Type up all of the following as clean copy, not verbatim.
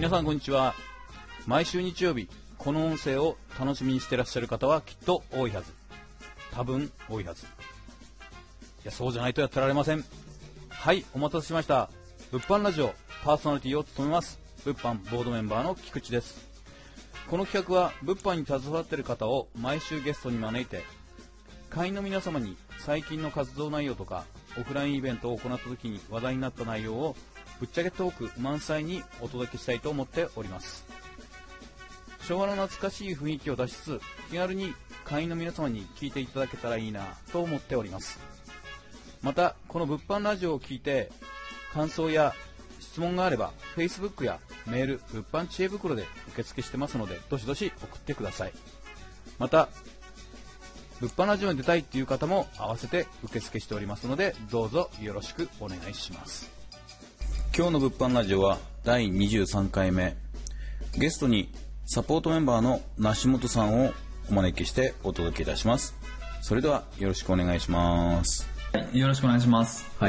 皆さんこんにちは。毎週日曜日この音声を楽しみにしてらっしゃる方はきっと多いはず。多分多いはず。いや、そうじゃないとやってられません。はい、お待たせしました。物販ラジオパーソナリティを務めます物販ボードメンバーの菊池です。この企画は物販に携わっている方を毎週ゲストに招いて、会員の皆様に最近の活動内容とかオフラインイベントを行った時に話題になった内容をぶっちゃけトーク満載にお届けしたいと思っております。昭和の懐かしい雰囲気を出しつつ、気軽に会員の皆様に聞いていただけたらいいなと思っております。またこの物販ラジオを聞いて感想や質問があれば Facebook やメール、物販知恵袋で受付してますので、どしどし送ってください。また物販ラジオに出たいっていう方も合わせて受付しておりますので、どうぞよろしくお願いします。今日の物販ラジオは第23回目。ゲストにサポートメンバーの梨本さんをお招きしてお届けいたします。それではよろしくお願いします。 はい、よろしくお願いします。 はい。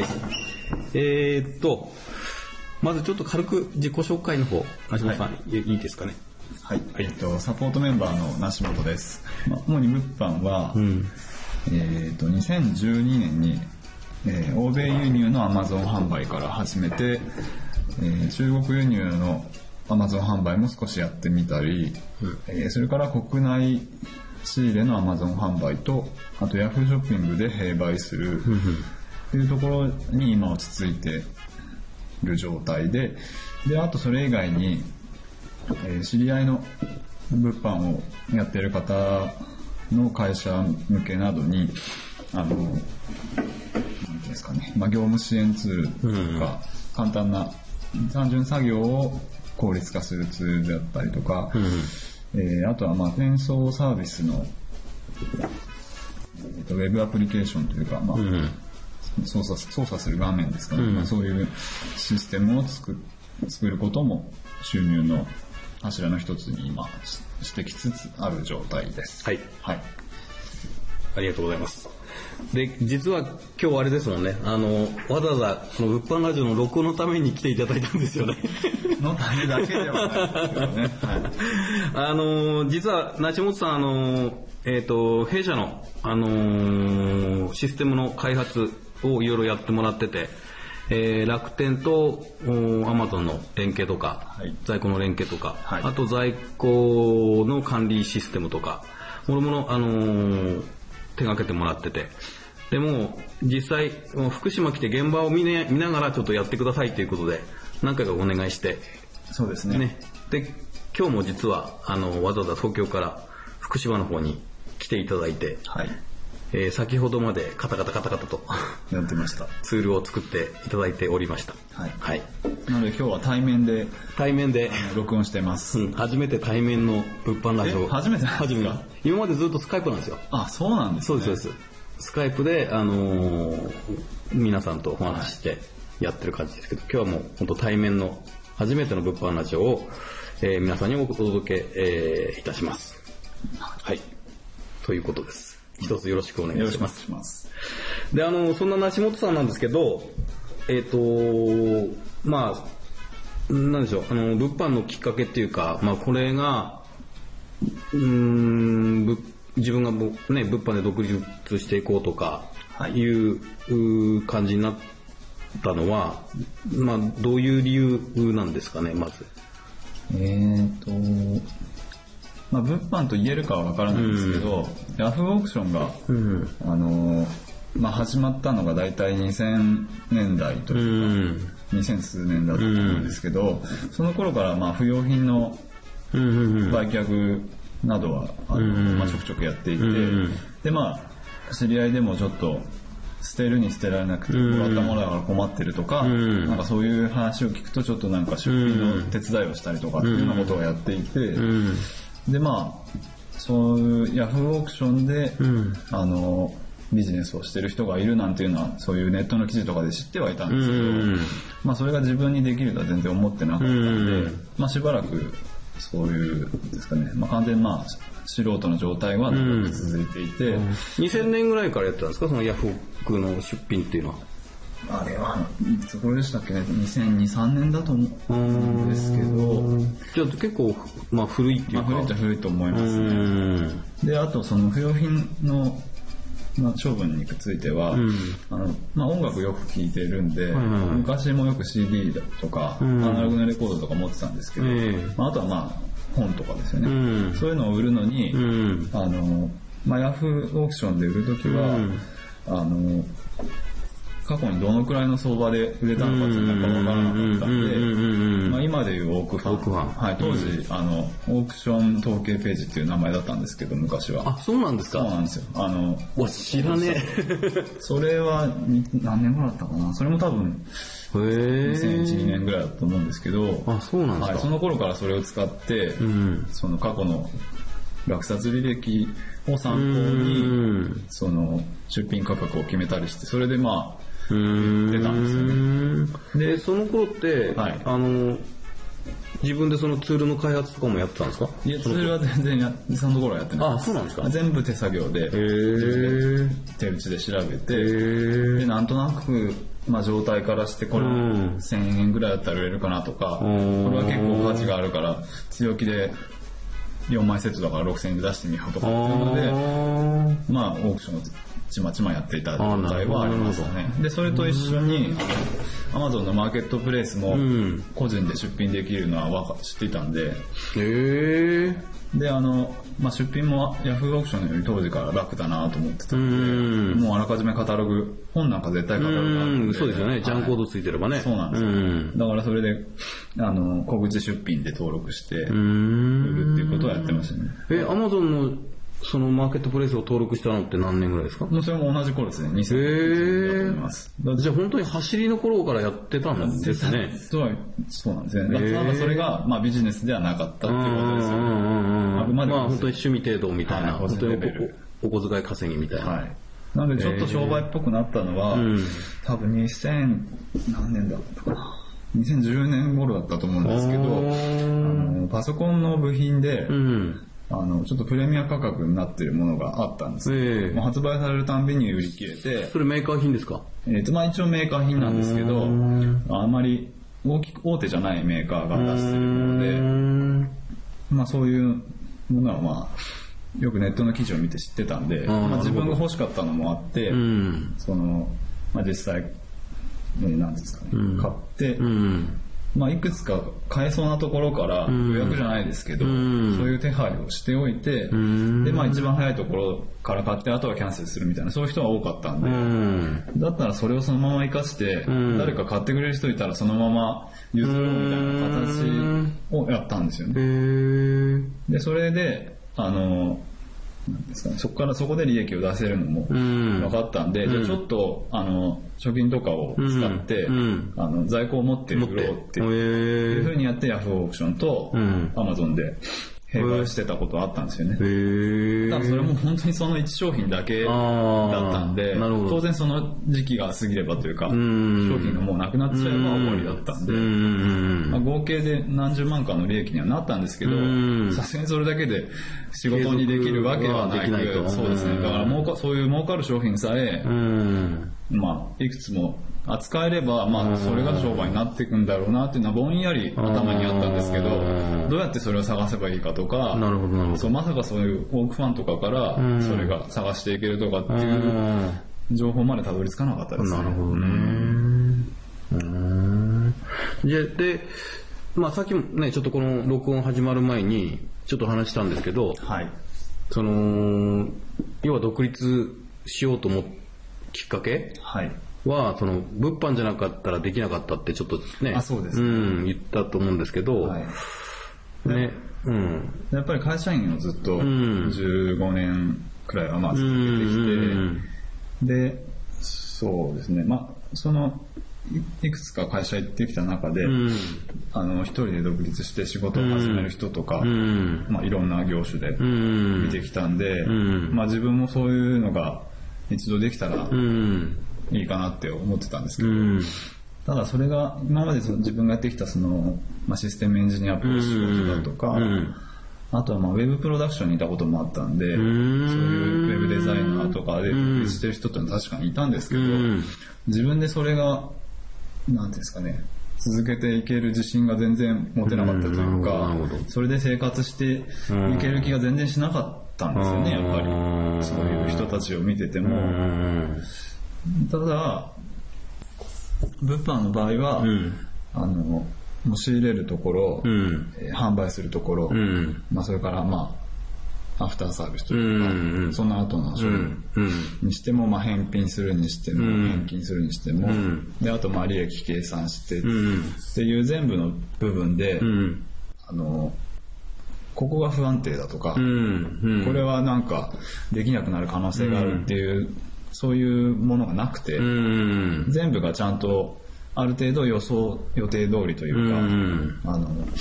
まずちょっと軽く自己紹介の方、梨本さん、はい、いいですかね。 はい、サポートメンバーの梨本です。主に物販は、2012年に、欧米輸入の Amazon 販売から始めて、中国輸入の Amazon 販売も少しやってみたり、それから国内仕入れの Amazon 販売と、あと Yahoo ショッピングで併売するっていうところに今落ち着いている状態で、あとそれ以外に知り合いの物販をやっている方の会社向けなどになんていうんですかね、業務支援ツールとか、簡単な単純作業を効率化するツールだったりとか、あとは転送サービスの、ウェブアプリケーションというか、操作する画面ですかね、そういうシステムを作ることも収入の柱の一つに今してきつつある状態です。 はい。 はい。 ありがとうございます。で、実は今日あれですもんね、わざわざこの物販ラジオの録音のために来ていただいたんですよね。 のためだけではないですけどね。 はい。実は梨本さん、弊社の、システムの開発をいろいろやってもらってて、楽天とAmazon の連携とか、在庫の連携とか、あと在庫の管理システムとか、もろもろ手掛けてもらってて、でも実際福島来て現場を見ながらちょっとやってくださいということで何回かお願いして、 そうですね。 で今日も実はわざわざ東京から福島の方に来ていただいて、先ほどまでカタカタとやってました。 ツールを作っていただいておりました。 はい。なので今日は対面で録音してます。 初めて対面の物販ラジオ。 初めてなんですか？ 今までずっとスカイプなんですよ。 あ、そうなんですね。 そうです。スカイプで皆さんとお話ししてやってる感じですけど、今日はもう本当対面の初めての物販ラジオを、皆さんにお届け、いたします。はい。ということです。一つよろしくお願いします。 よろしくお願いします。 で、そんな梨本さんなんですけど、なんでしょう、物販のきっかけっていうか、これが、自分が物販で独立していこうとか、いう感じになったのは、どういう理由なんですかね、まず。 物販と言えるかはわからないんですけど、ヤフーオークションが、始まったのがだいたい2000年代というか、2000数年だったと思うんですけど、その頃から不用品の売却などはちょくちょくやっていて、で知り合いでもちょっと捨てるに捨てられなくてもらったものだから困ってるとか、なんかそういう話を聞くとちょっとなんか出品の手伝いをしたりとかっていうようなことをやっていて、でそういうヤフーオークションで、ビジネスをしてる人がいるなんていうのはそういうネットの記事とかで知ってはいたんですけど、それが自分にできるとは全然思ってなかったので、しばらくそういうですかね、完全に素人の状態は続いていて、 2000年ぐらいからやってたんですか、そのヤフオクの出品っていうのは。 あれはいつ頃でしたっけね、2002、3年だと思うんですけど、 じゃあ結構、まあ、古いっていうか、 古いっちゃ古いと思いますね。で、あとその不用品の、まあ、処分については、まあ、音楽よく聴いてるんで、昔もよく CD とか、アナログのレコードとか持ってたんですけど、まあ、あとはまあ本とかですよね、そういうのを売るのに、まあ、ヤフーオークションで売るときは、過去にどのくらいの相場で売れたのかっていうのが分からなかったんで、まあ、今でいうオークファン、はい、当時オークション統計ページっていう名前だったんですけど、昔は。 あ、そうなんですか。 そうなんですよ。 知らねえ。 それは何年ぐらいだったかな。それも多分2001、2年ぐらいだと思うんですけど、 あ、そうなんですか。 はい、その頃からそれを使って、その過去の落札履歴を参考に、その出品価格を決めたりして、それでまあ出たんですよね。 で、その頃って、はい、自分でそのツールの開発とかもやってたんですか？ いや、ツールは全然そのところはやってない。 あ、そうなんですか。 全部手作業で、手打ちで調べて、で、なんとなく、まあ、状態からしてこれ1000円ぐらいだったら売れるかなとか、これは結構価値があるから強気で4枚セットだから6000円で出してみようとかっていうので、まあオークションをちまちまやっていた状態はありましたね。で、それと一緒にAmazon のマーケットプレイスも個人で出品できるのは知っていたんで、で、まあ、出品も Yahoo オークションより当時から楽だなと思ってたんで、もうあらかじめカタログ、本なんか絶対カタログがあるんで。 そうですよね。ジャンコードついてればね。 そうなんですよ。だからそれで、小口出品で登録して、売るっていうことをやってましたね。 Amazon のそのマーケットプレイスを登録したのって何年ぐらいですか？ もうそれも同じ頃ですね。2000年だと思います。 じゃあ本当に走りの頃からやってたんですね。 そうなんですね。ただそれが、まあ、ビジネスではなかったっていうことですよね。 まあ本当に趣味程度みたいな、本当にお小遣い稼ぎみたいな。はい。 なのでちょっと商売っぽくなったのは、多分2000何年だったかな。2010年頃だったと思うんですけど、パソコンの部品で、ちょっとプレミア価格になってるものがあったんですけど、発売されるたんびに売り切れて。 それメーカー品ですか？ まあ一応メーカー品なんですけど、あまり大手じゃないメーカーが出してるもので、まあそういうものはまあ、よくネットの記事を見て知ってたんで、まあ自分が欲しかったのもあって、まあ実際、なんですかね、買って、まあ、いくつか買えそうなところから予約じゃないですけど、そういう手配をしておいて、で、まあ一番早いところから買ってあとはキャンセルするみたいな、そういう人が多かったんで、だったらそれをそのまま活かして、誰か買ってくれる人いたらそのまま譲ろうみたいな形をやったんですよね。で、それで、なんですかね、そこで利益を出せるのも分かったんで、じゃあちょっと貯金とかを使って、在庫を持って売ろうっていうふうにやって Yahoo オークションと Amazon で併売してたことあったんですよね。ただそれも本当にその1商品だけだったんで、当然その時期が過ぎればというか、商品がもうなくなっちゃえば終わりだったんで、まあ、合計で何十万かの利益にはなったんですけど、さすがにそれだけで仕事にできるわけではなく、そうですね。だからそういう儲かる商品さえ、まあいくつも扱えれば、まあそれが商売になっていくんだろうなっていうのはぼんやり頭にあったんですけど、どうやってそれを探せばいいかとか、そうまさかそういうオークファンとかからそれが探していけるとかっていう情報までたどり着かなかったですね。 なるほどね。で、まあさっきもね、ちょっとこの録音始まる前にちょっと話したんですけど、 はい、 要は独立しようと思ったきっかけ、 はいはその物販じゃなかったらできなかったってちょっとね、 そうですね、 言ったと思うんですけど、はいね、 やっぱり会社員をずっと15年くらいはまあ続けてきて、でそうですね、まあいくつか会社行ってきた中で、一人で独立して仕事を始める人とか、まあ、いろんな業種で見てきたんで、まあ、自分もそういうのが一度できたらいいかなって思ってたんですけど、ただそれが今まで自分がやってきたまあ、システムエンジニアっぽい仕事だとか、 あとはウェブプロダクションにいたこともあったんで、そういうウェブデザイナーとかで独立してる人ってのは確かにいたんですけど、自分でそれが、なんていうんですかね、続けていける自信が全然持てなかったというか、それで生活していける気が全然しなかったんですよね、やっぱり。そういう人たちを見てても。ただ、物販の場合は、もう仕入れるところ、販売するところ、それからアフターサービスというか、その後の処理にしても、返品するにしても、返金するにしても、で、あと利益計算してっていう全部の部分で、ここが不安定だとか、これはなんかできなくなる可能性があるっていう、そういうものがなくて、全部がちゃんとある程度予定通りというか、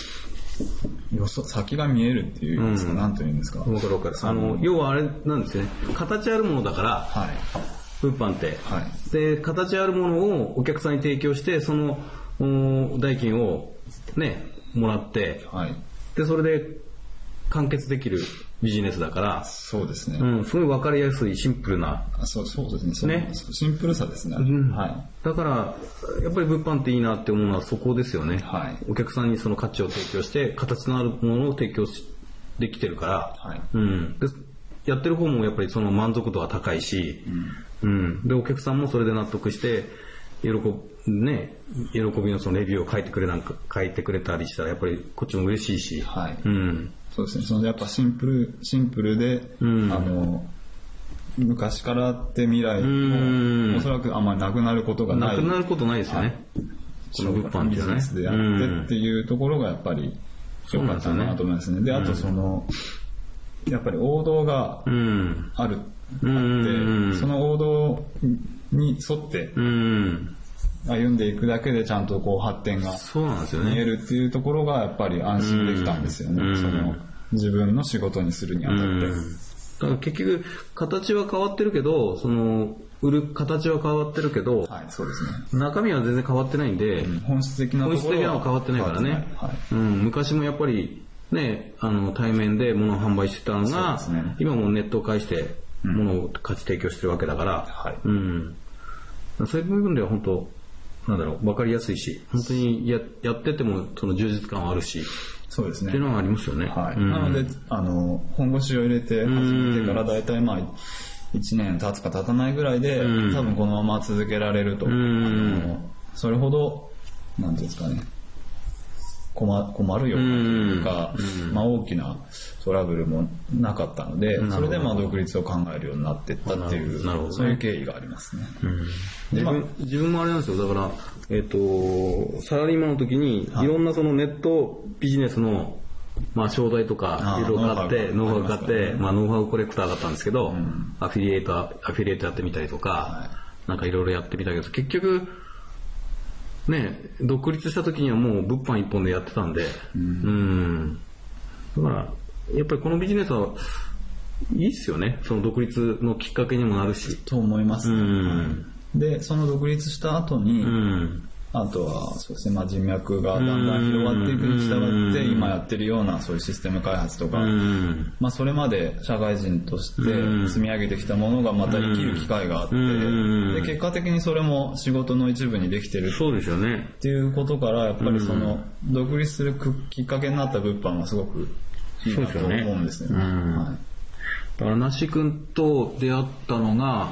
先が見えるっていうんですか、なんというんですか。 わかるわかる。要はあれなんですね。形あるものだから、物販って。で、形あるものをお客さんに提供して、その代金をね、もらって、で、それで完結できるビジネスだから、 そうですね。 すごいわかりやすいシンプルな。 そうですね。シンプルさですね。 だから、やっぱり物販っていいなって思うのはそこですよね。お客さんにその価値を提供して、形のあるものを提供できてるから、で、やってる方もやっぱりその満足度は高いし、で、お客さんもそれで納得して、喜びのそのレビューを書いてくれたりしたら、やっぱりこっちも嬉しいし、 そうですね。やっぱシンプルで、昔からって未来もおそらくあんまりなくなることがない。 なくなることないですよね。 この物販ビジネスでやってっていうところがやっぱり良かったなと思いますね。で、あとやっぱり王道があって、その王道に沿って歩んでいくだけでちゃんと発展が見えるっていうところがやっぱり安心できたんですよね。自分の仕事にするにあたって。 だから結局形は変わってるけど、売る形は変わってるけど、 そうですね。 中身は全然変わってないんで、 本質的なところは変わってないからね。昔もやっぱりね、対面で物を販売してたのが、今もネットを介して物を価値提供してるわけだから、そういう部分では本当わかりやすいし、本当にやっててもその充実感はあるし、 そうですね。 っていうのがありますよね。 なので、本腰を入れて始めてからだいたい1年経つか経たないぐらいで、多分このまま続けられると、それほど、なんていうんですかね、困るようなというか、大きなトラブルもなかったので、それで独立を考えるようになっていったっていう、そういう経緯がありますね。 自分もあれなんですよ。だから、サラリーマンの時に、いろんなそのネットビジネスの、商材とか、いろいろ買って、ノウハウ買って、ノウハウコレクターだったんですけど、アフィリエイトやってみたりとか、なんかいろいろやってみたけど、結局、ね、独立した時にはもう物販一本でやってたんで、だから、やっぱりこのビジネスはいいっすよね。その独立のきっかけにもなるし。 と思いますね。で、その独立した後に、あとはそうですね、人脈がだんだん広がっていくに従って今やってるようなそういうシステム開発とか、それまで社会人として積み上げてきたものがまた生きる機会があって、で結果的にそれも仕事の一部にできてるっていうことから、やっぱりその独立するきっかけになった物販はすごくいいなと思うんですよね。 だから那須君と出会ったのが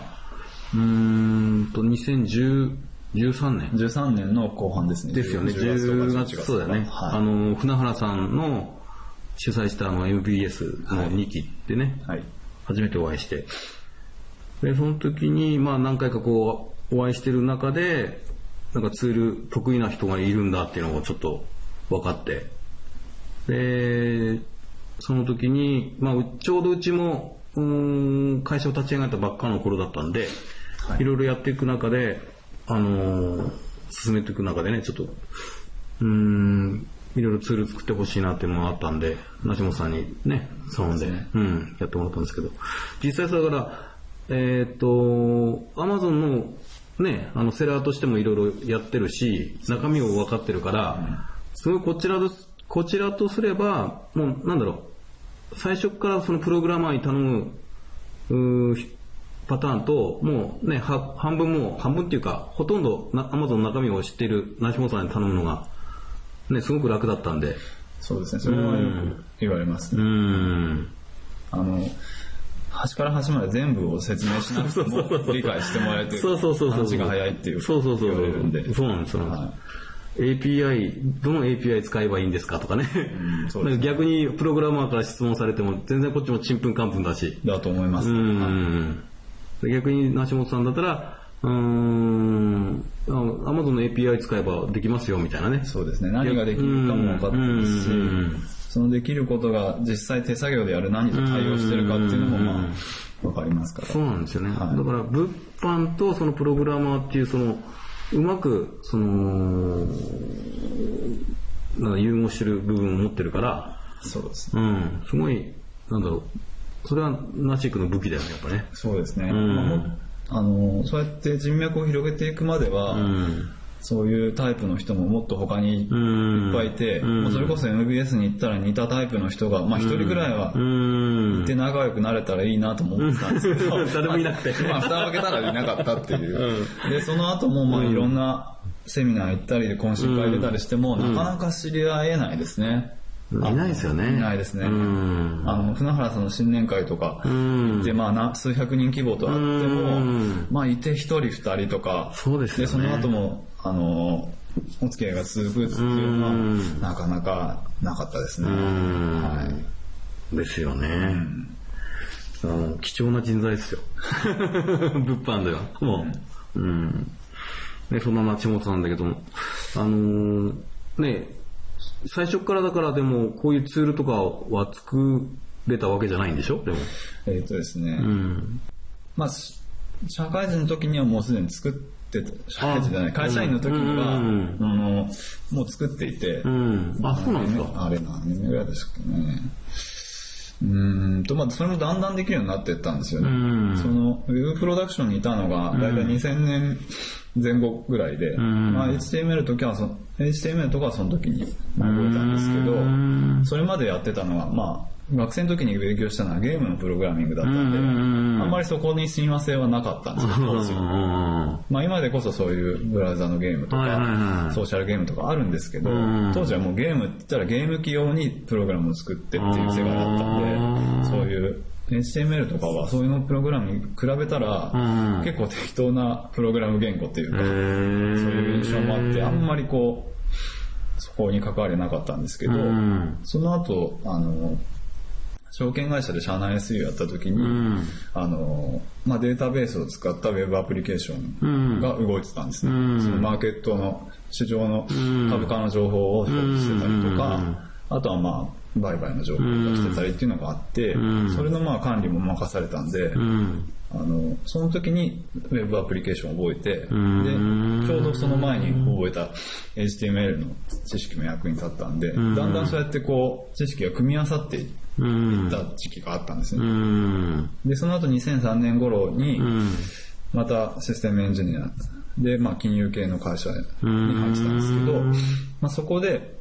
2013 年の後半ですね。 ですよね。10月、そうだよね。船原さんの主催したMBS の2期ってね、初めてお会いして。で、その時に、何回かお会いしてる中で、なんかツール得意な人がいるんだっていうのをちょっと分かって。で、その時に、ちょうどうちも、会社を立ち上げたばっかの頃だったんで、いろいろやっていく中で、進めていく中でね、ちょっと、いろいろツール作ってほしいなっていうのがあったんで、梨本さんにね、頼んで、やってもらったんですけど、実際だから、Amazon のね、セラーとしてもいろいろやってるし、中身を分かってるから、すごいこちらとすれば、もう最初からそのプログラマーに頼むパターンと、もうね、半分っていうか、ほとんどAmazon の中身を知っている梨本さんに頼むのが、ね、すごく楽だったんで。 そうですね、それはよく言われますね。端から端まで全部を説明しなくても理解してもらえて、話が早いっていう言われるんで。 そうなんですよ。API、どの API 使えばいいんですかとかね。逆にプログラマーから質問されても全然こっちもちんぷんかんぷんだし。 だと思います。 逆に梨本さんだったら、Amazon の API 使えばできますよみたいなね。 そうですね。何ができるかも分かってますし、そのできることが実際手作業でやる何と対応してるかっていうのも分かりますから。 そうなんですよね。だから物販とそのプログラマーっていううまく融合してる部分を持ってるから、 そうですね。 すごいそれはナシックの武器だよね、やっぱね。 そうですね。そうやって人脈を広げていくまでは、そういうタイプの人ももっと他にいっぱいいて、それこそ MBS に行ったら似たタイプの人が、一人ぐらいはいて仲良くなれたらいいなと思ってたんですけど、 誰もいなくて。 蓋を開けたらいなかったっていう。で、その後もいろんなセミナー行ったりで懇親会出たりしても、なかなか知り合えないですね。 いないですよね。 いないですね。船原さんの新年会とか行って、数百人規模とあっても、いて一人二人とか、 そうですよね。 で、その後も、お付き合いが続くっていうのは、なかなかなかったですね。 ですよね。貴重な人材ですよ。物販では。そんな梨本なんだけども、最初からだからでもこういうツールとかは作れたわけじゃないんでしょ？でもですね、社会人の時にはもうすでに作ってた、社会人じゃない、会社員の時にはもう作っていて、 そうなんですか？ あれ何年ぐらいですかね。それもだんだんできるようになっていったんですよね。そのウェブプロダクションにいたのがだいたい2000年前後ぐらいで、HTML とかはその時に覚えたんですけど、それまでやってたのは学生の時に勉強したのはゲームのプログラミングだったんで、あんまりそこに親和性はなかったんですよ、当時は。今でこそそういうブラウザのゲームとか、ソーシャルゲームとかあるんですけど、当時はもうゲームって言ったらゲーム機用にプログラムを作ってっていう世界だったんで、そういうHTML とかはそういうのプログラムに比べたら、結構適当なプログラム言語っていうか、そういう印象もあって、あんまりそこに関わりなかったんですけど、その後、証券会社で社内 SE をやった時に、データベースを使ったウェブアプリケーションが動いてたんですね。そのマーケットの市場の株価の情報を表示してたりとか、あとは売買の情報を出してたりっていうのがあって、それの管理も任されたんで、その時にウェブアプリケーションを覚えて、で、ちょうどその前に覚えた HTML の知識も役に立ったんで、だんだんそうやって知識が組み合わさっていった時期があったんですね。で、その後2003年頃に、またシステムエンジニアで、金融系の会社に入ってたんですけど、そこで、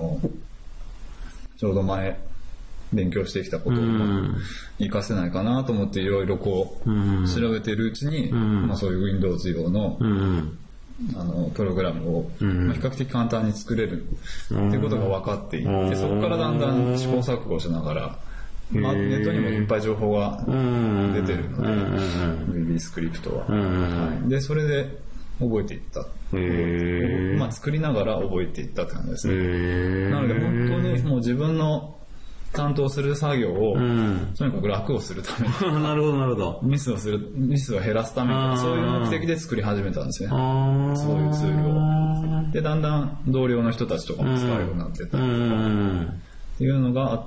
ちょうど前勉強してきたことを活かせないかなと思っていろいろ調べているうちに、そういう Windows 用のプログラムを比較的簡単に作れるっていうことが分かっていって、そこからだんだん試行錯誤しながら、ネットにもいっぱい情報が出てるので、VB スクリプトは。で、それで覚えていった。作りながら覚えていったって感じですね。なので本当にもう自分の担当する作業を、とにかく楽をするために。 なるほど、なるほど。 ミスを減らすために、そういう目的で作り始めたんですね。そういうツールを。で、だんだん同僚の人たちとかも使うようになってたりとか、っていうのがあって、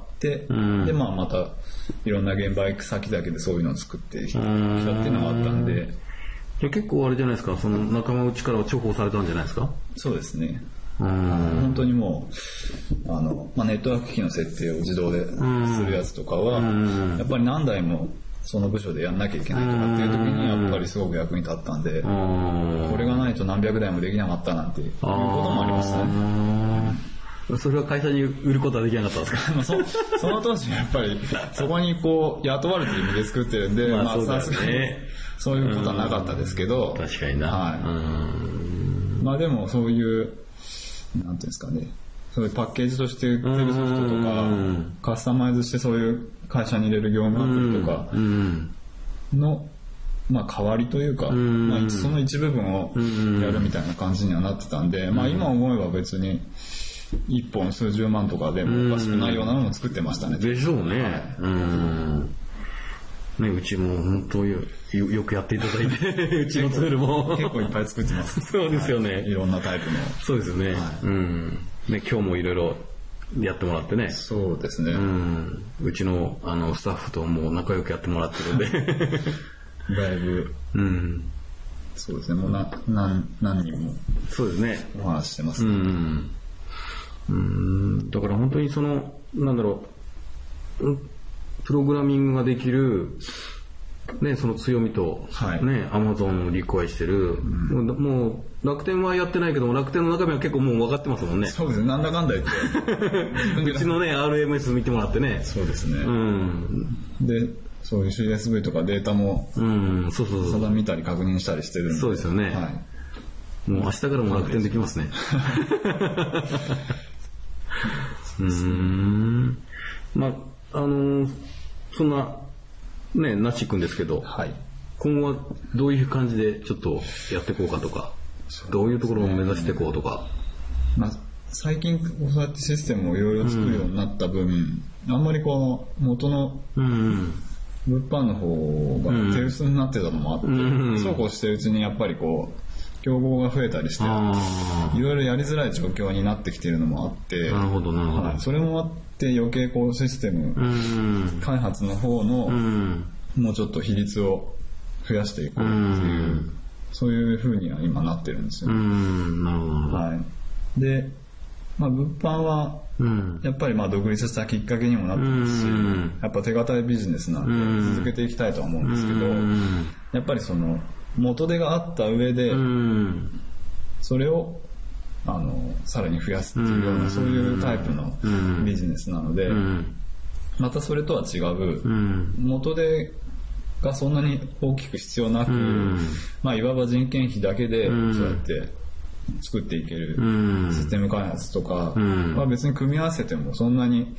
で、また、いろんな現場行く先だけでそういうのを作ってきたっていうのがあったんで。 結構あれじゃないですか、その仲間内からは重宝されたんじゃないですか？ そうですね。本当にもうネットワーク機器の設定を自動でするやつとかは、やっぱり何台もその部署でやんなきゃいけないとかっていう時にやっぱりすごく役に立ったんで、これがないと何百台もできなかったなんていうこともありますね。 それは会社に売ることはできなかったんですか？ その当時やっぱりそこにこう雇われてる意味で作ってるんで、さすがにそういうことはなかったですけど、 確かにな。 はい。まあでもそういうなんていうんですかね、そういうパッケージとして売ってるソフトとか、カスタマイズしてそういう会社に入れる業務アプリとかのまあ代わりというか、まあその一部分をやるみたいな感じにはなってたんで、まあ今思えば別に一本数十万とかでもおかしくないようなのも作ってましたね。 でしょうね。ね、うちも本当よくやっていただいて、うちのツールも結構いっぱい作ってます。 そうですよね。 いろんなタイプの。 そうですよね。ね、今日もいろいろやってもらってね。 そうですね。 うちのスタッフとも仲良くやってもらってるんで。 だいぶ。そうですね。もう何人も。 そうですね。 お話してますね。 だから本当になんだろう、プログラミングができる、ね、その強みと、ね、Amazon を理解してる、もう楽天はやってないけども、楽天の中身は結構もう分かってますもんね。 そうですね、なんだかんだ言って。 うちのね、RMS 見てもらってね。 そうですね。で、そういう CSV とかデータも、定見たり確認したりしてるんで。 そうですよね。もう明日からも楽天できますね。まあ、そんな、ね、なっちくんですけど、今後はどういう感じでちょっとやっていこうかとか、どういうところを目指していこうとか。 まあ、最近そうやってシステムをいろいろ作るようになった分、あんまりこの元の物販の方が手薄になってたのもあって、そうこうしてるうちにやっぱりこう、競合が増えたりして、いろいろやりづらい状況になってきているのもあって、 なるほどなるほど。 それもあって余計こうシステム開発の方のもうちょっと比率を増やしていこうっていう、そういう風には今なってるんですよね。 なるほど。 で、まあ物販はやっぱりまあ独立したきっかけにもなってますし、やっぱ手堅いビジネスなんで続けていきたいとは思うんですけど、やっぱりその元手があった上で、それをさらに増やすっていうような、そういうタイプのビジネスなので、またそれとは違う、元手がそんなに大きく必要なく、まあいわば人件費だけでそうやって作っていけるシステム開発とかは別に組み合わせてもそんなに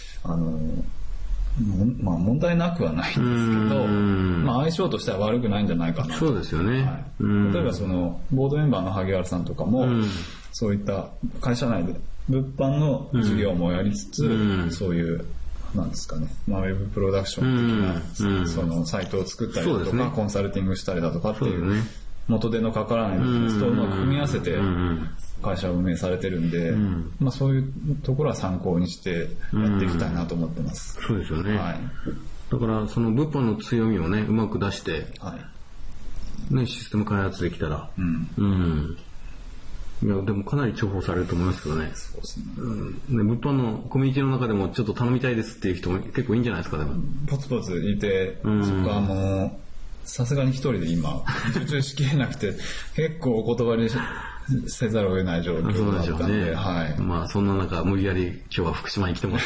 まあ問題なくはないんですけど、まあ相性としては悪くないんじゃないかなと。 そうですよね。 例えばそのボードメンバーの萩原さんとかも、そういった会社内で物販の事業もやりつつ、そういうなんですかね、まあウェブプロダクション的なそのサイトを作ったりだとか、コンサルティングしたりだとかっていう元手のかからないビジネスとうまく組み合わせて会社を運営されてるんで、まあそういうところは参考にしてやっていきたいなと思ってます。 そうですよね。だからその物販の強みをね、うまく出して、ね、システム開発できたら、いやでもかなり重宝されると思いますけどね。 そうですね。 物販のコミュニティの中でもちょっと頼みたいですっていう人も結構いいんじゃないですか。でもポツポツいて、そこはもうさすがに一人で今受注しきれなくて結構お断りせざるを得ない状況だったんで。 そうでしょうね。まあそんな中無理やり今日は福島に来てもら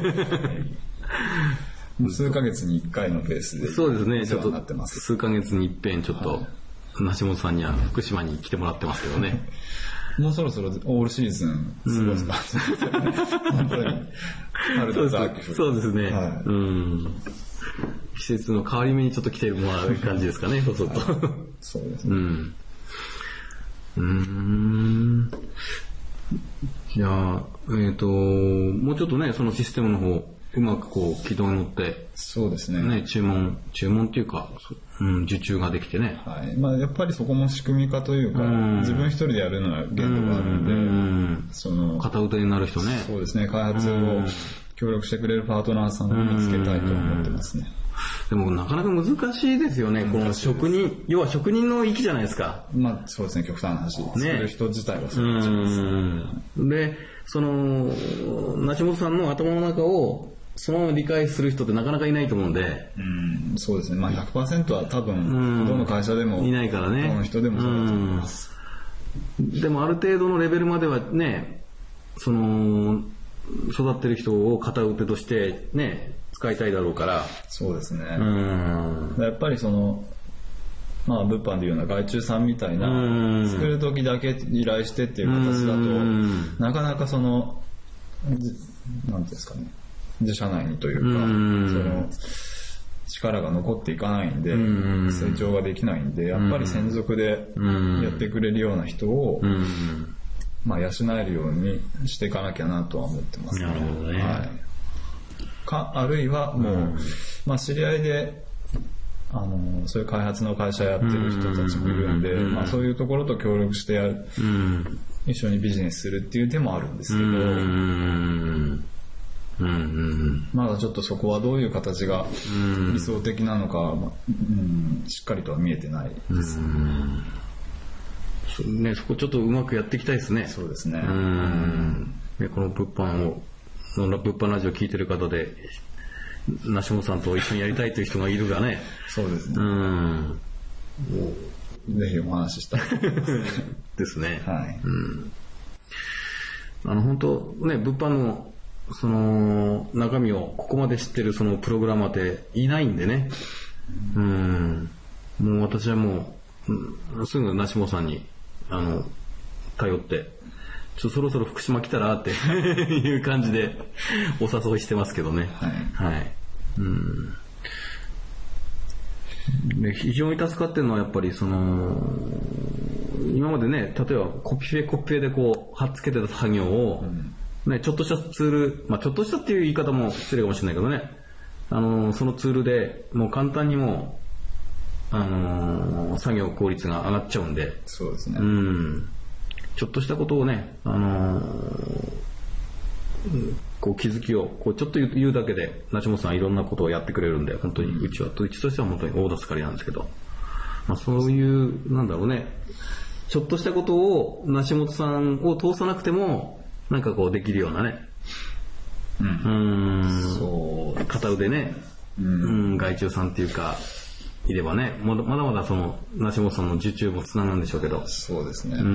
って数ヶ月に1回のペースでそうですね。 ちょっと数ヶ月に一遍ちょっと、梨本さんには福島に来てもらってますけどね。 もうそろそろオールシーズン過ごすか、本当に春夏秋冬。 そうですね。季節の変わり目にちょっと来てもらう感じですかね。そうすると。 そうですね。 じゃあもうちょっとね、そのシステムの方うまくこう軌道に乗って、 そうですね。 注文っていうか、受注ができてね。 まあやっぱりそこも仕組み化というか、自分一人でやるのは限度があるんで、その片腕になる人ね。 そうですね。開発を協力してくれるパートナーさんを見つけたいと思ってますね。 でもなかなか難しいですよね。この職人、要は職人の域じゃないですか。 まあそうですね。極端な話。作る人自体はそうですで、その梨本さんの頭の中をそのまま理解する人ってなかなかいないと思うんで。 そうですね。まあ 100% は多分どの会社でもいないからね。 どの人でもそうだと思います。 でもある程度のレベルまではね、 その育ってる人を片手としてね使いたいだろうから。 そうですね。やっぱりそのまあ物販でいうような外注さんみたいな作る時だけ依頼してっていう形だとなかなかそのなんていうんですかね、自社内にというかその力が残っていかないんで成長ができないんで、やっぱり専属でやってくれるような人をまあ養えるようにしていかなきゃなとは思ってますね。 なるほどね。 はい、あるいはもう、まあ知り合いでそういう開発の会社やってる人たちもいるんで、まあそういうところと協力して一緒にビジネスするっていう手もあるんですけど、まだちょっとそこはどういう形が理想的なのか、しっかりとは見えてないですね。そこちょっとうまくやっていきたいですね。 そうですね。 でこの物販ラジオ聞いてる方で梨本さんと一緒にやりたいという人がいるがね。 そうですね。ぜひお話ししたいですね。 はい。 本当ね、物販のその中身をここまで知ってるそのプログラマーっていないんでね。もう私はもうすぐ梨本さんに頼って。そろそろ福島来たらっていう感じでお誘いしてますけどね。はい。で非常に助かってるのはやっぱりその今までね、例えばコピペでこう貼っつけてた作業を、ね、ちょっとしたツール、まあちょっとしたっていう言い方も失礼かもしれないけどね、そのツールでもう簡単にも作業効率が上がっちゃうんで。 そうですね。 ちょっとしたことをね、こう気づきをこうちょっと言うだけで梨本さんいろんなことをやってくれるんで、本当にうちとしては本当に大助かりなんですけど、まあ、そういうなんだろうね、ちょっとしたことを梨本さんを通さなくてもなんかこうできるようなね、そう片腕ね、外注さんっていうかいればね、まだまだその梨本さんの受注もつながるんでしょうけど。 そうですね。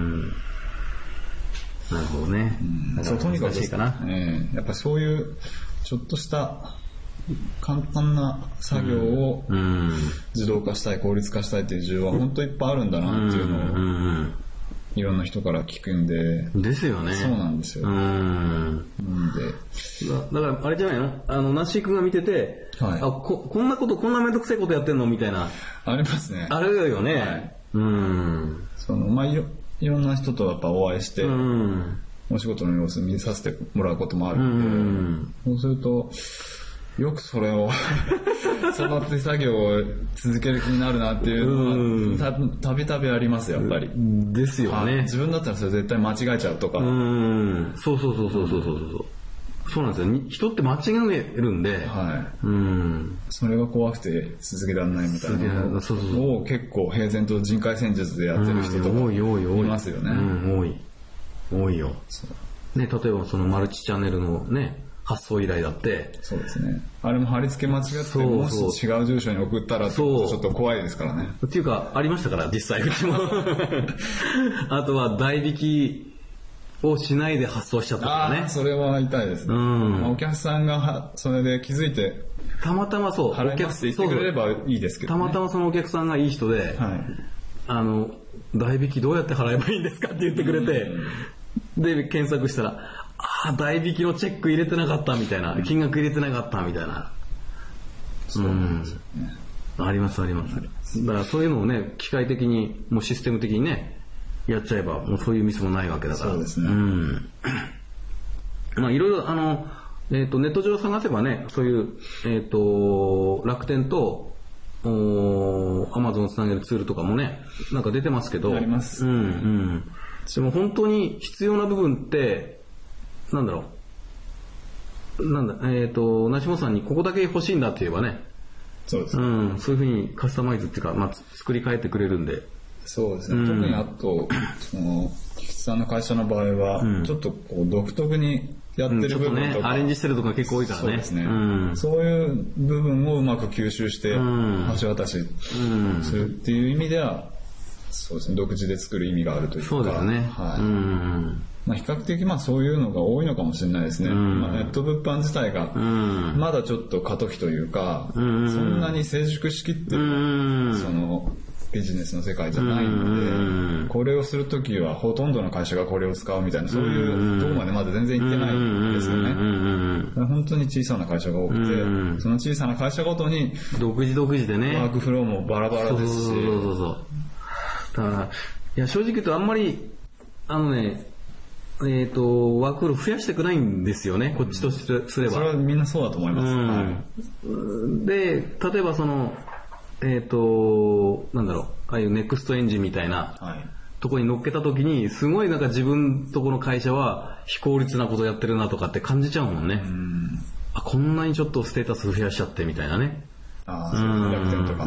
なるほどね。 そう、とにかくやっぱそういうちょっとした簡単な作業を自動化したい、効率化したいっていう需要は本当いっぱいあるんだなっていうのをいろんな人から聞くんで。 ですよね。 そうなんですよ。なんでだからあれじゃないの、ナッシー君が見てて、はい、こんなめんどくせえことやってんのみたいな。 ありますね。 あるよね。はい、 まあいろんな人とやっぱお会いして、お仕事の様子見させてもらうこともあるんで、そうするとよくそれを触って作業を続ける気になるなっていうのはたびたびありますやっぱり。 ですよね。 自分だったらそれ絶対間違えちゃうとか。 そうそうなんですよ。人って間違えるんで、 それが怖くて続けられないみたいなのを結構平然と人海戦術でやってる人とかいますよね。 多いよ。ね、例えばそのマルチチャンネルのね、発送依頼だって。 そうですね。あれも貼り付け間違ってもし違う住所に送ったらちょっと怖いですからね。 っていうかありましたから実際うちも。あとは代引きをしないで発送しちゃったとかね。 それは痛いですね。お客さんがそれで気づいてたまたま払いますって言ってくれればいいですけど、ね、 たまたまそのお客さんがいい人で、代引きどうやって払えばいいんですかって言ってくれて、で検索したら代引きのチェック入れてなかったみたいな、金額入れてなかったみたいな。 そうなんですよね。 あります。だからそういうのをね、機械的にもうシステム的にねやっちゃえばもうそういうミスもないわけだから。 そうですね。 まあいろいろネット上探せばね、そういう楽天とAmazon をつなげるツールとかもね、なんか出てますけど。 あります。 でも本当に必要な部分ってなんだろう。梨本さんにここだけ欲しいんだって言えばね。 そうです。 そういうふうにカスタマイズっていうか、まあ作り変えてくれるんで。 そうですね。特にあと菊池さんの会社の場合は、ちょっとこう独特にやってる部分とか、 アレンジしてるとか結構多いからね。 そうですね。そういう部分をうまく吸収して橋渡しするっていう意味では、そうですね。独自で作る意味があるというか。 そうですね。 比較的そういうのが多いのかもしれないですね。ネット物販自体がまだちょっと過渡期というか、そんなに成熟しきってるそのビジネスの世界じゃないので、これをするときはほとんどの会社がこれを使うみたいな、そういうところまでまだ全然行ってないんですよね。本当に小さな会社が多くて、その小さな会社ごとに独自でね、 ワークフローもバラバラですし、 だからいや正直言うとあんまりワークフロー増やしたくないんですよね、こっちとすれば。 それはみんなそうだと思います。 で、例えばその、なんだろう、ああいうネクストエンジンみたいなとこに乗っけたときに、すごいなんか自分とこの会社は非効率なことやってるなとかって感じちゃうもんね。あ、こんなにちょっとステータス増やしちゃってみたいなね。 楽天とか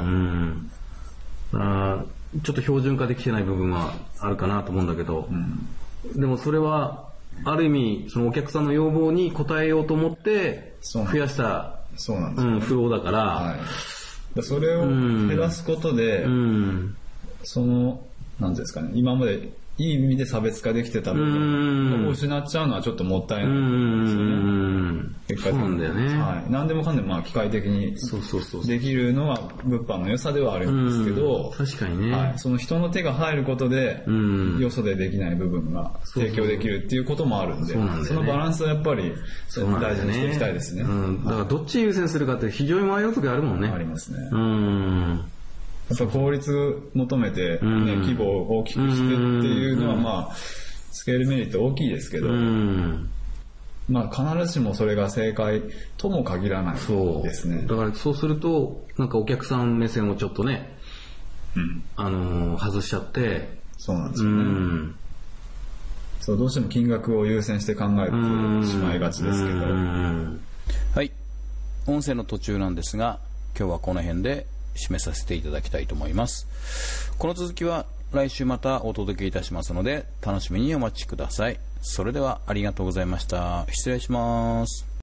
ちょっと標準化できてない部分はあるかなと思うんだけど、でもそれはある意味そのお客さんの要望に応えようと思って増やしたフローだから、 それを減らすことで、その何ですかね、今までいい意味で差別化できてた部分を失っちゃうのはちょっともったいないんですよね。結果的に。そうなんだよね。何でもかんでも機械的にできるのは物販の良さではあるんですけど、 確かにね。 その人の手が入ることで、よそでできない部分が提供できるっていうこともあるんで、そのバランスはやっぱり大事にしていきたいですね。 だからどっち優先するかって非常に迷う時あるもんね。 ありますね。やっぱ効率求めて、規模を大きくしてっていうのはスケールメリット大きいですけど、必ずしもそれが正解とも限らないですね。 だからそうするとなんかお客さん目線をちょっとね、外しちゃって、 そうなんですよね。そう、どうしても金額を優先して考えてしまいがちですけど。 はい、音声の途中なんですが、今日はこの辺で締めさせていただきたいと思います。この続きは来週またお届けいたしますので、楽しみにお待ちください。それではありがとうございました。失礼します。